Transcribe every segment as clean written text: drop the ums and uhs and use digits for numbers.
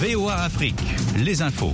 VOA Afrique, les infos.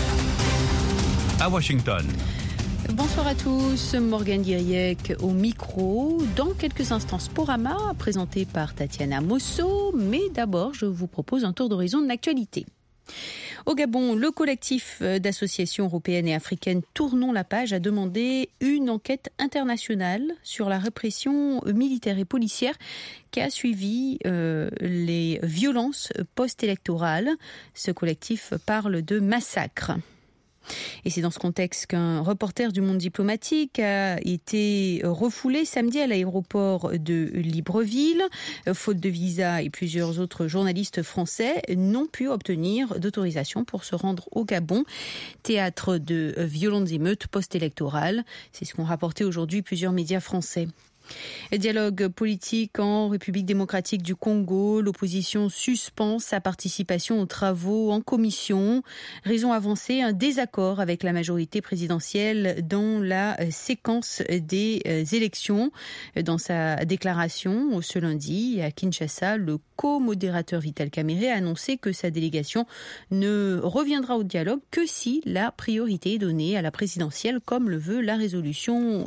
À Washington. Bonsoir à tous, Morgane Guiriec au micro. Dans quelques instants, Sporama, présenté par Tatiana Mosso. Mais d'abord, je vous propose un tour d'horizon de l'actualité. Au Gabon, le collectif d'associations européennes et africaines Tournons la page a demandé une enquête internationale sur la répression militaire et policière qui a suivi les violences post-électorales. Ce collectif parle de massacre. Et c'est dans ce contexte qu'un reporter du Monde diplomatique a été refoulé samedi à l'aéroport de Libreville. Faute de visa, et plusieurs autres journalistes français n'ont pu obtenir d'autorisation pour se rendre au Gabon, théâtre de violentes émeutes post-électorales. C'est ce qu'ont rapporté aujourd'hui plusieurs médias français. Dialogue politique en République démocratique du Congo. L'opposition suspend sa participation aux travaux en commission. Raison avancée, un désaccord avec la majorité présidentielle dans la séquence des élections. Dans sa déclaration ce lundi à Kinshasa, le co-modérateur Vital Kamerhe a annoncé que sa délégation ne reviendra au dialogue que si la priorité est donnée à la présidentielle, comme le veut la résolution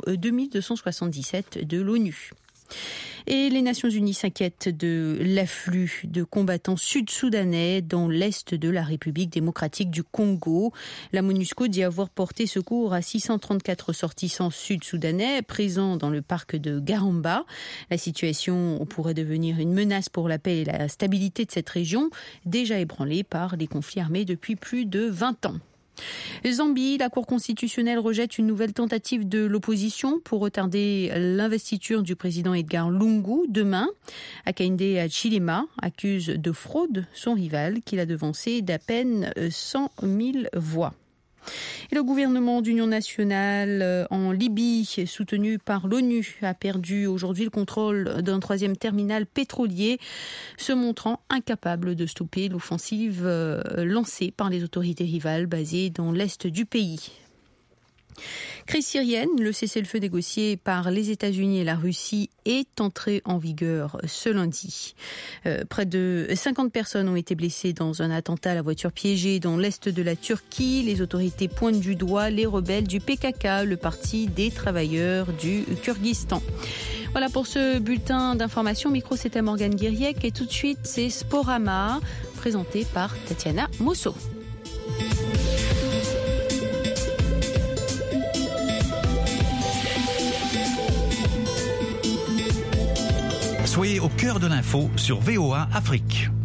2277 de l'ONU. Et les Nations Unies s'inquiètent de l'afflux de combattants sud-soudanais dans l'est de la République démocratique du Congo. La MONUSCO dit avoir porté secours à 634 ressortissants sud-soudanais présents dans le parc de Garamba. La situation pourrait devenir une menace pour la paix et la stabilité de cette région, déjà ébranlée par les conflits armés depuis plus de 20 ans. Zambie, la Cour constitutionnelle rejette une nouvelle tentative de l'opposition pour retarder l'investiture du président Edgar Lungu demain. Hakainde Hichilema accuse de fraude son rival qu'il a devancé d'à peine 100 000 voix. Et le gouvernement d'union nationale en Libye, soutenu par l'ONU, a perdu aujourd'hui le contrôle d'un troisième terminal pétrolier, se montrant incapable de stopper l'offensive lancée par les autorités rivales basées dans l'est du pays. Crise syrienne, le cessez-le-feu négocié par les États-Unis et la Russie est entré en vigueur ce lundi. Près de 50 personnes ont été blessées dans un attentat à la voiture piégée dans l'est de la Turquie. Les autorités pointent du doigt les rebelles du PKK, le parti des travailleurs du Kyrgyzstan. Voilà pour ce bulletin d'information. Micro, c'était Morgane Guiriec et tout de suite, c'est Sporama, présenté par Tatiana Mosso. Soyez au cœur de l'info sur VOA Afrique.